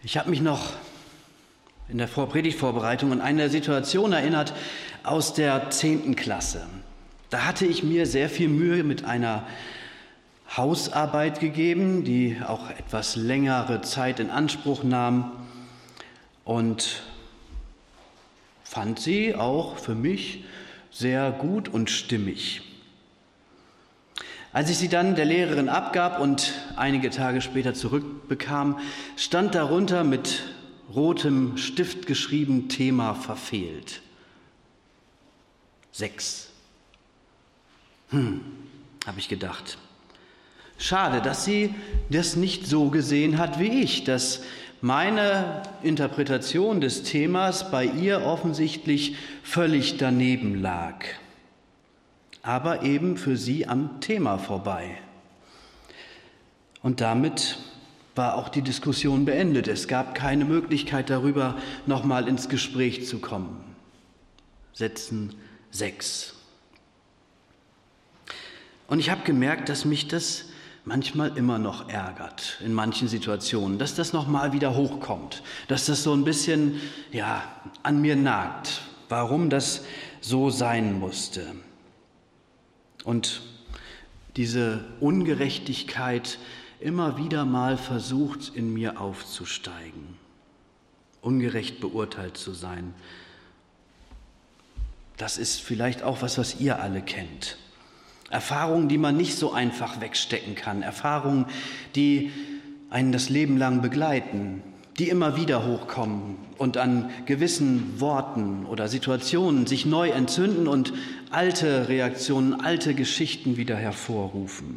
Ich habe mich noch in der Predigtvorbereitung an eine Situation erinnert aus der 10. Klasse. Da hatte ich mir sehr viel Mühe mit einer Hausarbeit gegeben, die auch etwas längere Zeit in Anspruch nahm und fand sie auch für mich sehr gut und stimmig. Als ich sie dann der Lehrerin abgab und einige Tage später zurückbekam, stand darunter mit rotem Stift geschrieben: Thema verfehlt. 6. Habe ich gedacht. Schade, dass sie das nicht so gesehen hat wie ich, dass meine Interpretation des Themas bei ihr offensichtlich völlig daneben lag. Aber eben für sie am Thema vorbei. Und damit war auch die Diskussion beendet. Es gab keine Möglichkeit darüber, nochmal ins Gespräch zu kommen. Sätzen 6. Und ich habe gemerkt, dass mich das manchmal immer noch ärgert in manchen Situationen, dass das nochmal wieder hochkommt, dass das so ein bisschen an mir nagt, warum das so sein musste. Und diese Ungerechtigkeit immer wieder mal versucht, in mir aufzusteigen, ungerecht beurteilt zu sein. Das ist vielleicht auch was ihr alle kennt. Erfahrungen, die man nicht so einfach wegstecken kann, Erfahrungen, die einen das Leben lang begleiten, die immer wieder hochkommen und an gewissen Worten oder Situationen sich neu entzünden und alte Reaktionen, alte Geschichten wieder hervorrufen.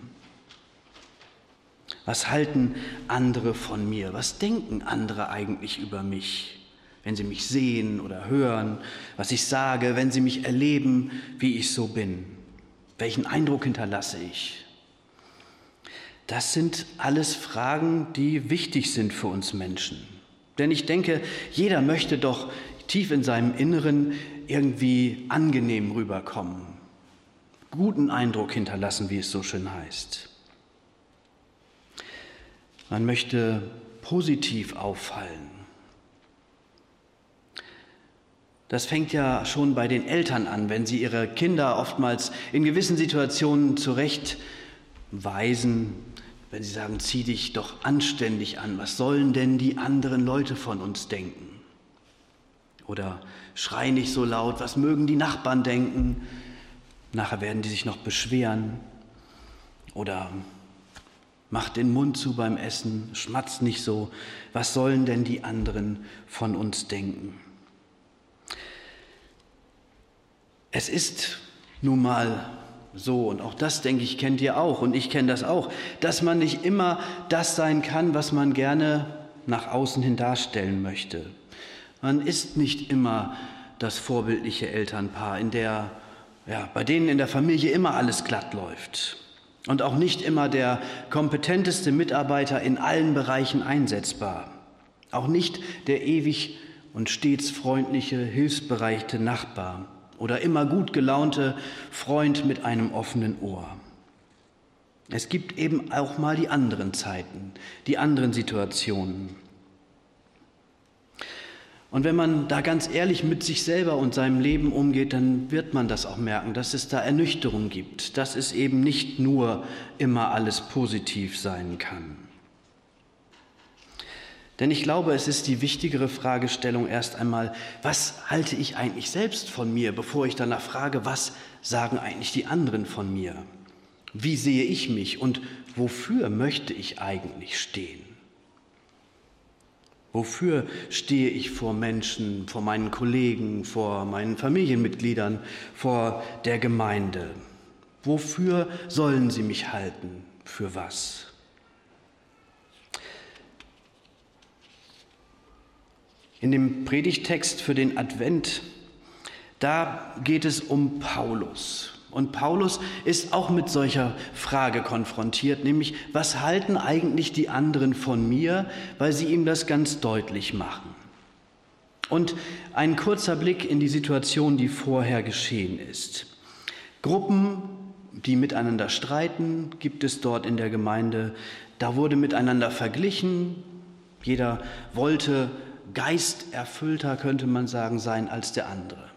Was halten andere von mir? Was denken andere eigentlich über mich, wenn sie mich sehen oder hören, was ich sage, wenn sie mich erleben, wie ich so bin? Welchen Eindruck hinterlasse ich? Das sind alles Fragen, die wichtig sind für uns Menschen. Denn ich denke, jeder möchte doch tief in seinem Inneren irgendwie angenehm rüberkommen, guten Eindruck hinterlassen, wie es so schön heißt. Man möchte positiv auffallen. Das fängt ja schon bei den Eltern an, wenn sie ihre Kinder oftmals in gewissen Situationen zurechtweisen, wenn sie sagen: Zieh dich doch anständig an, was sollen denn die anderen Leute von uns denken? Oder schrei nicht so laut, was mögen die Nachbarn denken? Nachher werden die sich noch beschweren. Oder mach den Mund zu beim Essen, schmatz nicht so, was sollen denn die anderen von uns denken? Es ist nun mal so, und auch das, denke ich, kennt ihr auch und ich kenne das auch, dass man nicht immer das sein kann, was man gerne nach außen hin darstellen möchte. Man ist nicht immer das vorbildliche Elternpaar, bei denen in der Familie immer alles glatt läuft und auch nicht immer der kompetenteste Mitarbeiter in allen Bereichen einsetzbar, auch nicht der ewig und stets freundliche, hilfsbereite Nachbar oder immer gut gelaunte Freund mit einem offenen Ohr. Es gibt eben auch mal die anderen Zeiten, die anderen Situationen. Und wenn man da ganz ehrlich mit sich selber und seinem Leben umgeht, dann wird man das auch merken, dass es da Ernüchterung gibt, dass es eben nicht nur immer alles positiv sein kann. Denn ich glaube, es ist die wichtigere Fragestellung erst einmal: Was halte ich eigentlich selbst von mir, bevor ich danach frage, was sagen eigentlich die anderen von mir? Wie sehe ich mich und wofür möchte ich eigentlich stehen? Wofür stehe ich vor Menschen, vor meinen Kollegen, vor meinen Familienmitgliedern, vor der Gemeinde? Wofür sollen sie mich halten? Für was? In dem Predigttext für den Advent, da geht es um Paulus. Und Paulus ist auch mit solcher Frage konfrontiert, nämlich: Was halten eigentlich die anderen von mir, weil sie ihm das ganz deutlich machen? Und ein kurzer Blick in die Situation, die vorher geschehen ist. Gruppen, die miteinander streiten, gibt es dort in der Gemeinde. Da wurde miteinander verglichen. Jeder wollte geisterfüllter, könnte man sagen, sein als der andere.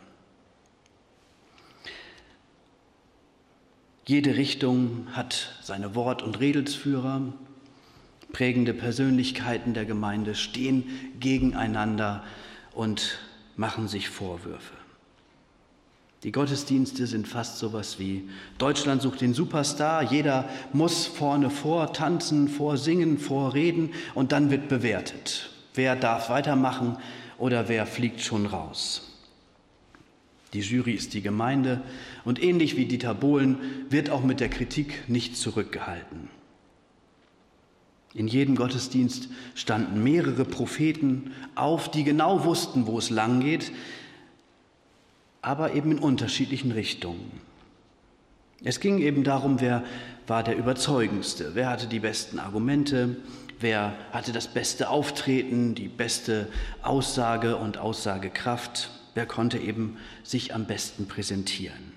Jede Richtung hat seine Wort- und Redelsführer. Prägende Persönlichkeiten der Gemeinde stehen gegeneinander und machen sich Vorwürfe. Die Gottesdienste sind fast sowas wie Deutschland sucht den Superstar. Jeder muss vorne vortanzen, vorsingen, vorreden und dann wird bewertet. Wer darf weitermachen oder wer fliegt schon raus? Die Jury ist die Gemeinde und ähnlich wie Dieter Bohlen wird auch mit der Kritik nicht zurückgehalten. In jedem Gottesdienst standen mehrere Propheten auf, die genau wussten, wo es lang geht, aber eben in unterschiedlichen Richtungen. Es ging eben darum, wer war der Überzeugendste, wer hatte die besten Argumente, wer hatte das beste Auftreten, die beste Aussage und Aussagekraft, wer konnte eben sich am besten präsentieren.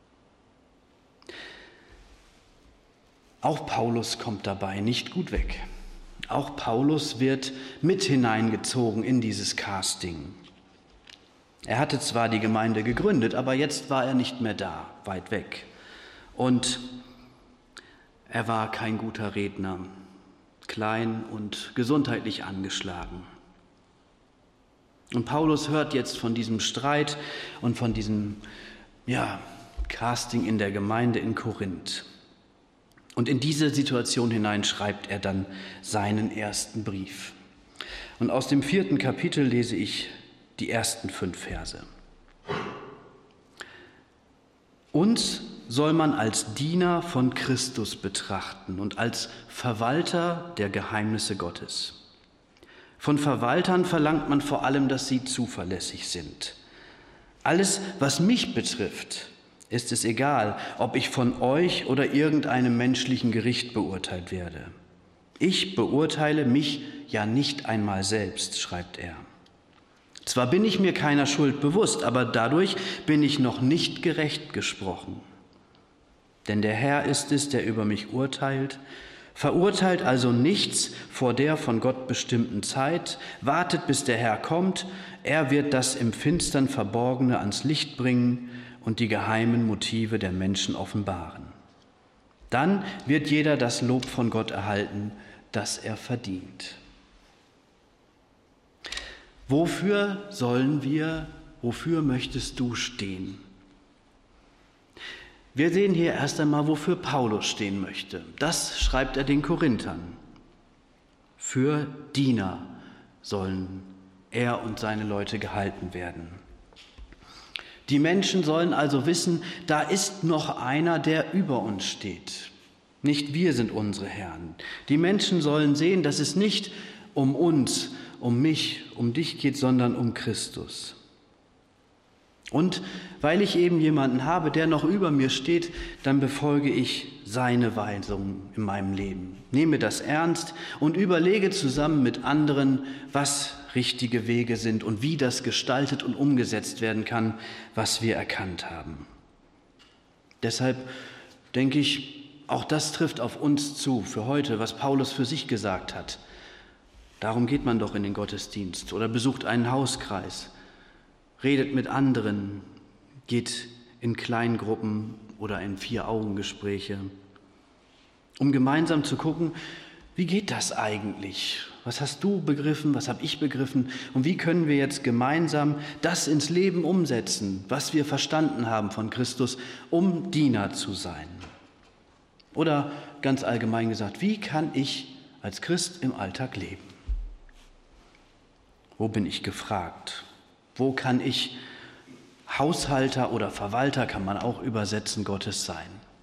Auch Paulus kommt dabei nicht gut weg. Auch Paulus wird mit hineingezogen in dieses Casting. Er hatte zwar die Gemeinde gegründet, aber jetzt war er nicht mehr da, weit weg. Und er war kein guter Redner, klein und gesundheitlich angeschlagen. Und Paulus hört jetzt von diesem Streit und von diesem Casting in der Gemeinde in Korinth. Und in diese Situation hinein schreibt er dann seinen ersten Brief. Und aus dem 4. Kapitel lese ich die ersten 5 Verse. Uns soll man als Diener von Christus betrachten und als Verwalter der Geheimnisse Gottes. Von Verwaltern verlangt man vor allem, dass sie zuverlässig sind. Alles, was mich betrifft, ist es egal, ob ich von euch oder irgendeinem menschlichen Gericht beurteilt werde. Ich beurteile mich ja nicht einmal selbst, schreibt er. Zwar bin ich mir keiner Schuld bewusst, aber dadurch bin ich noch nicht gerecht gesprochen. Denn der Herr ist es, der über mich urteilt. Verurteilt also nichts vor der von Gott bestimmten Zeit, wartet, bis der Herr kommt. Er wird das im Finstern Verborgene ans Licht bringen und die geheimen Motive der Menschen offenbaren. Dann wird jeder das Lob von Gott erhalten, das er verdient. Wofür möchtest du stehen? Wir sehen hier erst einmal, wofür Paulus stehen möchte. Das schreibt er den Korinthern. Für Diener sollen er und seine Leute gehalten werden. Die Menschen sollen also wissen, da ist noch einer, der über uns steht. Nicht wir sind unsere Herren. Die Menschen sollen sehen, dass es nicht um uns, um mich, um dich geht, sondern um Christus. Und weil ich eben jemanden habe, der noch über mir steht, dann befolge ich seine Weisungen in meinem Leben. Nehme das ernst und überlege zusammen mit anderen, was richtige Wege sind und wie das gestaltet und umgesetzt werden kann, was wir erkannt haben. Deshalb denke ich, auch das trifft auf uns zu für heute, was Paulus für sich gesagt hat. Darum geht man doch in den Gottesdienst oder besucht einen Hauskreis, redet mit anderen, geht in Kleingruppen oder in 4-Augen-Gespräche, um gemeinsam zu gucken, wie geht das eigentlich? Was hast du begriffen, was habe ich begriffen und wie können wir jetzt gemeinsam das ins Leben umsetzen, was wir verstanden haben von Christus, um Diener zu sein? Oder ganz allgemein gesagt, wie kann ich als Christ im Alltag leben? Wo bin ich gefragt? Wo kann ich Haushalter oder Verwalter, kann man auch übersetzen, Gottes sein?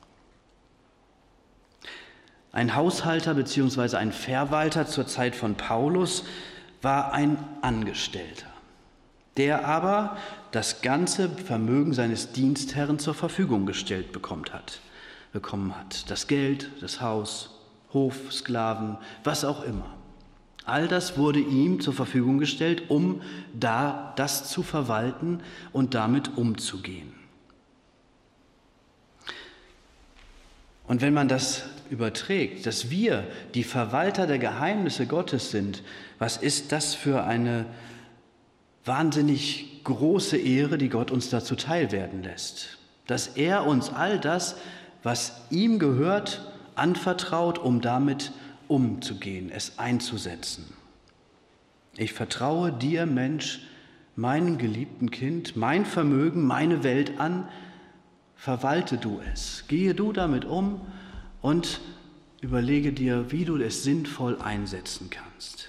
Ein Haushalter bzw. ein Verwalter zur Zeit von Paulus war ein Angestellter, der aber das ganze Vermögen seines Dienstherren zur Verfügung gestellt bekommen hat. Das Geld, das Haus, Hof, Sklaven, was auch immer. All das wurde ihm zur Verfügung gestellt, um das zu verwalten und damit umzugehen. Und wenn man das überträgt, dass wir die Verwalter der Geheimnisse Gottes sind, was ist das für eine wahnsinnig große Ehre, die Gott uns dazu teilwerden lässt. Dass er uns all das, was ihm gehört, anvertraut, um damit umzugehen, es einzusetzen. Ich vertraue dir, Mensch, meinem geliebten Kind, mein Vermögen, meine Welt an, verwalte du es, gehe du damit um und überlege dir, wie du es sinnvoll einsetzen kannst.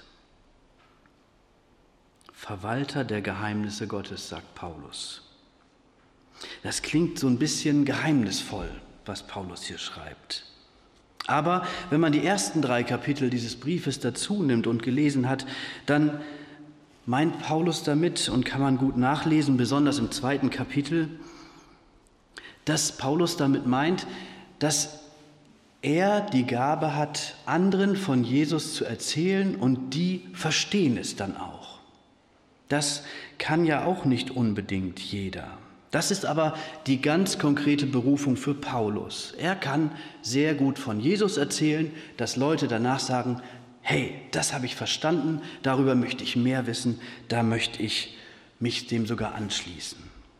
Verwalter der Geheimnisse Gottes, sagt Paulus. Das klingt so ein bisschen geheimnisvoll, was Paulus hier schreibt. Aber wenn man die ersten 3 Kapitel dieses Briefes dazu nimmt und gelesen hat, dann meint Paulus damit, und kann man gut nachlesen, besonders im 2. Kapitel, dass Paulus damit meint, dass er die Gabe hat, anderen von Jesus zu erzählen und die verstehen es dann auch. Das kann ja auch nicht unbedingt jeder. Das ist aber die ganz konkrete Berufung für Paulus. Er kann sehr gut von Jesus erzählen, dass Leute danach sagen, hey, das habe ich verstanden, darüber möchte ich mehr wissen, da möchte ich mich dem sogar anschließen.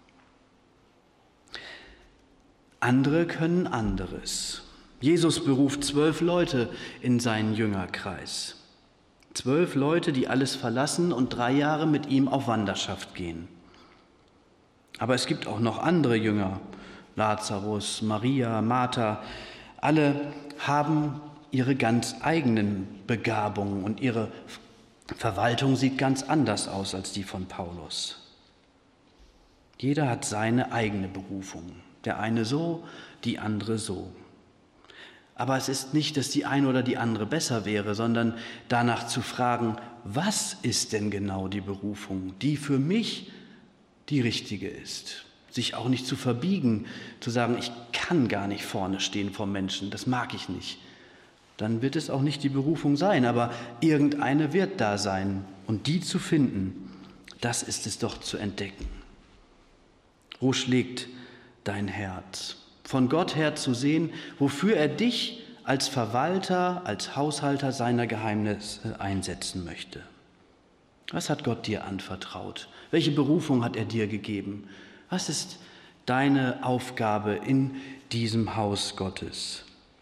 Andere können anderes. Jesus beruft 12 Leute in seinen Jüngerkreis. 12 Leute, die alles verlassen und 3 Jahre mit ihm auf Wanderschaft gehen. Aber es gibt auch noch andere Jünger, Lazarus, Maria, Martha. Alle haben ihre ganz eigenen Begabungen und ihre Verwaltung sieht ganz anders aus als die von Paulus. Jeder hat seine eigene Berufung. Der eine so, die andere so. Aber es ist nicht, dass die eine oder die andere besser wäre, sondern danach zu fragen, was ist denn genau die Berufung, die für mich die richtige ist. Sich auch nicht zu verbiegen, zu sagen, ich kann gar nicht vorne stehen vor Menschen, das mag ich nicht. Dann wird es auch nicht die Berufung sein, aber irgendeine wird da sein. Und die zu finden, das ist es doch zu entdecken. Wo schlägt dein Herz? Von Gott her zu sehen, wofür er dich als Verwalter, als Haushalter seiner Geheimnisse einsetzen möchte. Was hat Gott dir anvertraut? Welche Berufung hat er dir gegeben? Was ist deine Aufgabe in diesem Haus Gottes?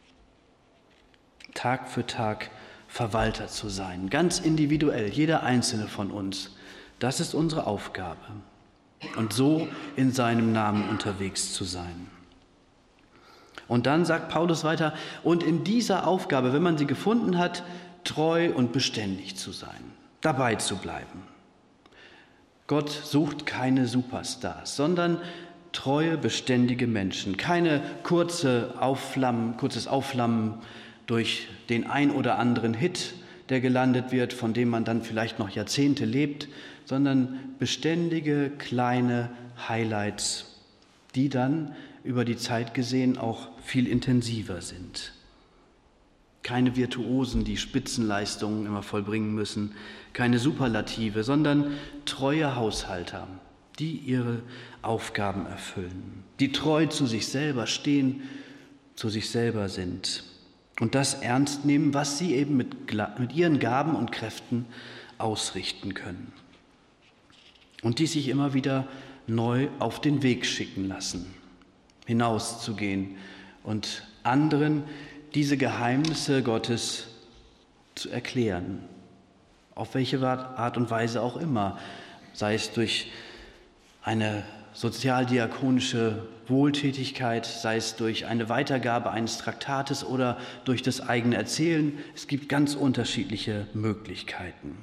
Tag für Tag Verwalter zu sein, ganz individuell, jeder einzelne von uns. Das ist unsere Aufgabe. Und so in seinem Namen unterwegs zu sein. Und dann sagt Paulus weiter, und in dieser Aufgabe, wenn man sie gefunden hat, treu und beständig zu sein, dabei zu bleiben. Gott sucht keine Superstars, sondern treue, beständige Menschen. Keine kurzes Aufflammen durch den ein oder anderen Hit, der gelandet wird, von dem man dann vielleicht noch Jahrzehnte lebt, sondern beständige, kleine Highlights, die dann über die Zeit gesehen auch viel intensiver sind. Keine Virtuosen, die Spitzenleistungen immer vollbringen müssen, keine Superlative, sondern treue Haushalter, die ihre Aufgaben erfüllen, die treu zu sich selber stehen, zu sich selber sind und das ernst nehmen, was sie eben mit ihren Gaben und Kräften ausrichten können. Und die sich immer wieder neu auf den Weg schicken lassen, hinauszugehen und anderen diese Geheimnisse Gottes zu erklären, auf welche Art und Weise auch immer, sei es durch eine sozialdiakonische Wohltätigkeit, sei es durch eine Weitergabe eines Traktates oder durch das eigene Erzählen. Es gibt ganz unterschiedliche Möglichkeiten.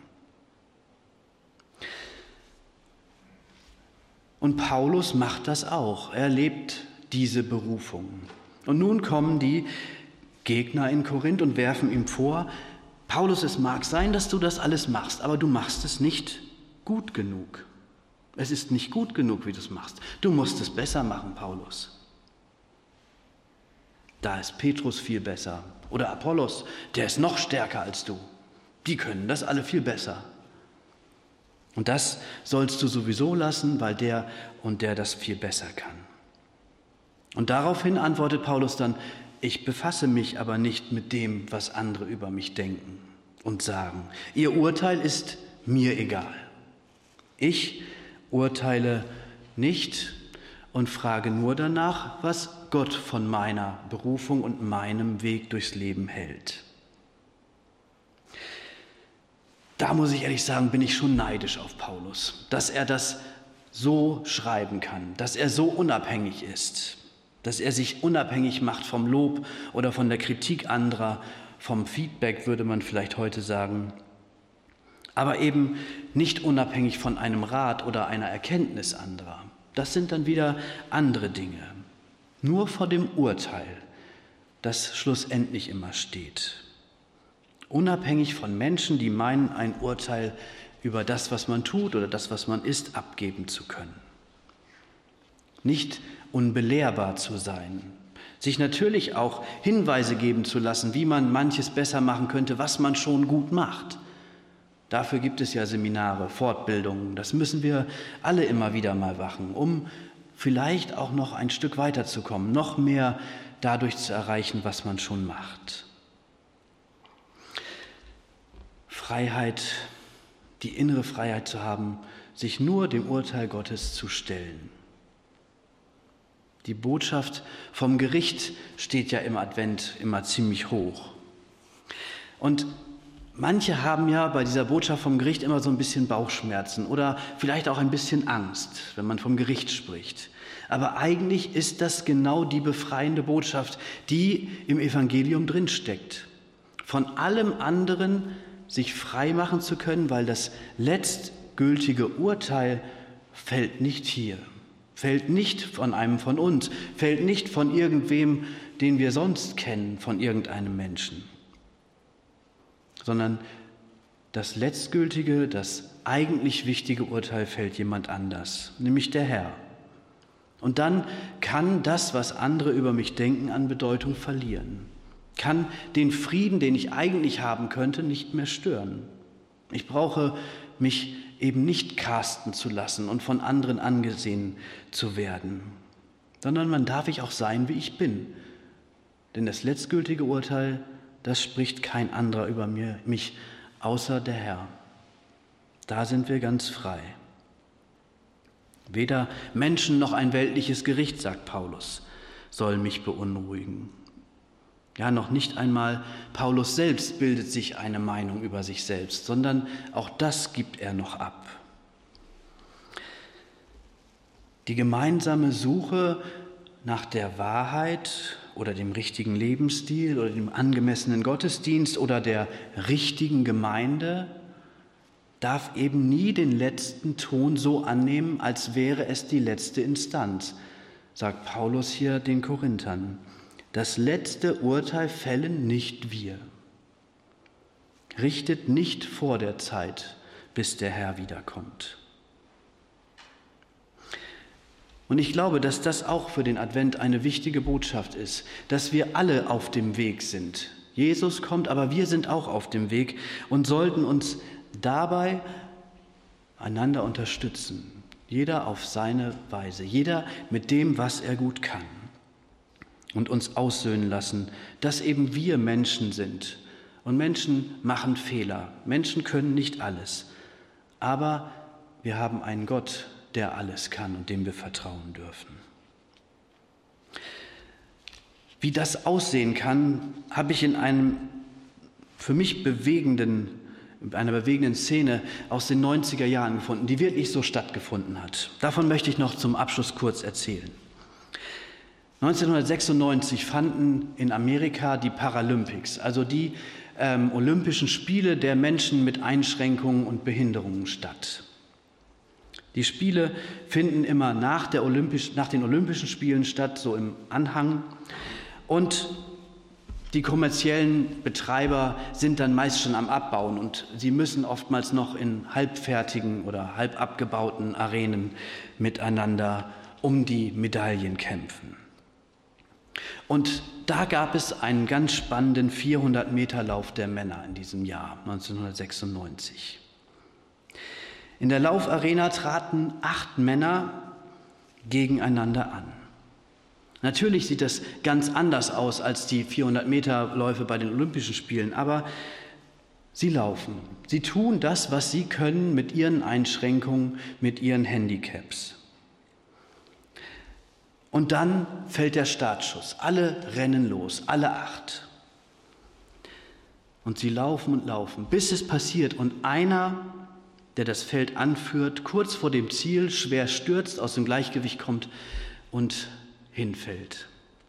Und Paulus macht das auch. Er lebt diese Berufung. Und nun kommen die Gegner in Korinth und werfen ihm vor, Paulus, es mag sein, dass du das alles machst, aber du machst es nicht gut genug. Es ist nicht gut genug, wie du es machst. Du musst es besser machen, Paulus. Da ist Petrus viel besser. Oder Apollos, der ist noch stärker als du. Die können das alle viel besser. Und das sollst du sowieso lassen, weil der das viel besser kann. Und daraufhin antwortet Paulus dann, Ich befasse mich aber nicht mit dem, was andere über mich denken und sagen. Ihr Urteil ist mir egal. Ich urteile nicht und frage nur danach, was Gott von meiner Berufung und meinem Weg durchs Leben hält. Da muss ich ehrlich sagen, bin ich schon neidisch auf Paulus, dass er das so schreiben kann, dass er so unabhängig ist, dass er sich unabhängig macht vom Lob oder von der Kritik anderer, vom Feedback würde man vielleicht heute sagen, aber eben nicht unabhängig von einem Rat oder einer Erkenntnis anderer. Das sind dann wieder andere Dinge. Nur vor dem Urteil, das schlussendlich immer steht. Unabhängig von Menschen, die meinen, ein Urteil über das, was man tut oder das, was man ist, abgeben zu können. Nicht unbelehrbar zu sein. Sich natürlich auch Hinweise geben zu lassen, wie man manches besser machen könnte, was man schon gut macht. Dafür gibt es ja Seminare, Fortbildungen. Das müssen wir alle immer wieder mal machen, um vielleicht auch noch ein Stück weiterzukommen, noch mehr dadurch zu erreichen, was man schon macht. Freiheit, die innere Freiheit zu haben, sich nur dem Urteil Gottes zu stellen. Die Botschaft vom Gericht steht ja im Advent immer ziemlich hoch. Und manche haben ja bei dieser Botschaft vom Gericht immer so ein bisschen Bauchschmerzen oder vielleicht auch ein bisschen Angst, wenn man vom Gericht spricht. Aber eigentlich ist das genau die befreiende Botschaft, die im Evangelium drinsteckt. Von allem anderen sich frei machen zu können, weil das letztgültige Urteil fällt nicht hier, fällt nicht von einem von uns, fällt nicht von irgendwem, den wir sonst kennen, von irgendeinem Menschen, sondern das letztgültige, das eigentlich wichtige Urteil fällt jemand anders, nämlich der Herr. Und dann kann das, was andere über mich denken, an Bedeutung verlieren. Kann den Frieden, den ich eigentlich haben könnte, nicht mehr stören. Ich brauche mich eben nicht casten zu lassen und von anderen angesehen zu werden, sondern man darf ich auch sein, wie ich bin. Denn das letztgültige Urteil, das spricht kein anderer über mich, außer der Herr. Da sind wir ganz frei. Weder Menschen noch ein weltliches Gericht, sagt Paulus, soll mich beunruhigen. Ja, noch nicht einmal Paulus selbst bildet sich eine Meinung über sich selbst, sondern auch das gibt er noch ab. Die gemeinsame Suche nach der Wahrheit oder dem richtigen Lebensstil oder dem angemessenen Gottesdienst oder der richtigen Gemeinde darf eben nie den letzten Ton so annehmen, als wäre es die letzte Instanz, sagt Paulus hier den Korinthern. Das letzte Urteil fällen nicht wir. Richtet nicht vor der Zeit, bis der Herr wiederkommt. Und ich glaube, dass das auch für den Advent eine wichtige Botschaft ist, dass wir alle auf dem Weg sind. Jesus kommt, aber wir sind auch auf dem Weg und sollten uns dabei einander unterstützen. Jeder auf seine Weise, jeder mit dem, was er gut kann. Und uns aussöhnen lassen, dass eben wir Menschen sind. Und Menschen machen Fehler. Menschen können nicht alles. Aber wir haben einen Gott, der alles kann und dem wir vertrauen dürfen. Wie das aussehen kann, habe ich in einer für mich bewegenden Szene aus den 90er Jahren gefunden, die wirklich so stattgefunden hat. Davon möchte ich noch zum Abschluss kurz erzählen. 1996 fanden in Amerika die Paralympics, also die Olympischen Spiele der Menschen mit Einschränkungen und Behinderungen statt. Die Spiele finden immer nach den Olympischen Spielen statt, so im Anhang. Und die kommerziellen Betreiber sind dann meist schon am Abbauen und sie müssen oftmals noch in halbfertigen oder halb abgebauten Arenen miteinander um die Medaillen kämpfen. Und da gab es einen ganz spannenden 400-Meter-Lauf der Männer in diesem Jahr, 1996. In der Laufarena traten 8 Männer gegeneinander an. Natürlich sieht das ganz anders aus als die 400-Meter-Läufe bei den Olympischen Spielen, aber sie laufen. Sie tun das, was sie können mit ihren Einschränkungen, mit ihren Handicaps. Und dann fällt der Startschuss. Alle rennen los, alle 8. Und sie laufen und laufen, bis es passiert und einer, der das Feld anführt, kurz vor dem Ziel schwer stürzt, aus dem Gleichgewicht kommt und hinfällt.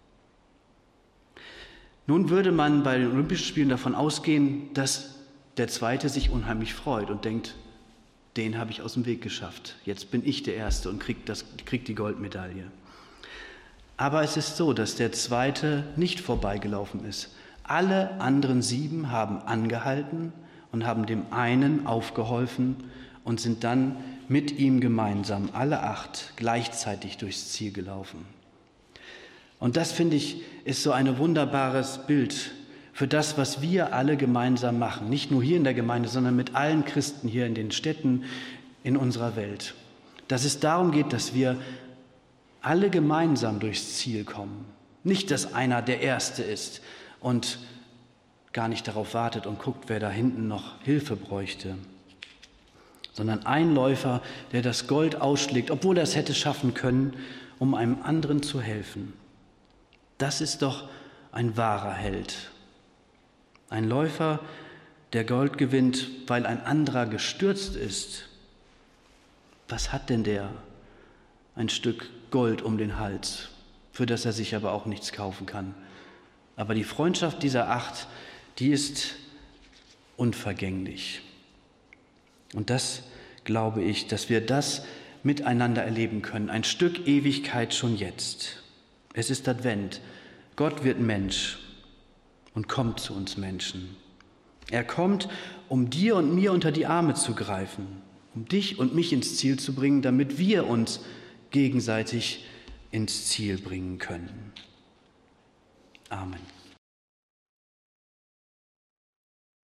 Nun würde man bei den Olympischen Spielen davon ausgehen, dass der Zweite sich unheimlich freut und denkt, den habe ich aus dem Weg geschafft. Jetzt bin ich der Erste und krieg die Goldmedaille. Aber es ist so, dass der Zweite nicht vorbeigelaufen ist. Alle anderen 7 haben angehalten und haben dem einen aufgeholfen und sind dann mit ihm gemeinsam, alle 8, gleichzeitig durchs Ziel gelaufen. Und das, finde ich, ist so ein wunderbares Bild für das, was wir alle gemeinsam machen. Nicht nur hier in der Gemeinde, sondern mit allen Christen hier in den Städten in unserer Welt. Dass es darum geht, dass wir alle gemeinsam durchs Ziel kommen. Nicht, dass einer der Erste ist und gar nicht darauf wartet und guckt, wer da hinten noch Hilfe bräuchte, sondern ein Läufer, der das Gold ausschlägt, obwohl er es hätte schaffen können, um einem anderen zu helfen. Das ist doch ein wahrer Held. Ein Läufer, der Gold gewinnt, weil ein anderer gestürzt ist. Was hat denn der? Ein Stück Gold um den Hals, für das er sich aber auch nichts kaufen kann. Aber die Freundschaft dieser 8, die ist unvergänglich. Und das glaube ich, dass wir das miteinander erleben können. Ein Stück Ewigkeit schon jetzt. Es ist Advent. Gott wird Mensch und kommt zu uns Menschen. Er kommt, um dir und mir unter die Arme zu greifen, um dich und mich ins Ziel zu bringen, damit wir uns gegenseitig ins Ziel bringen können. Amen.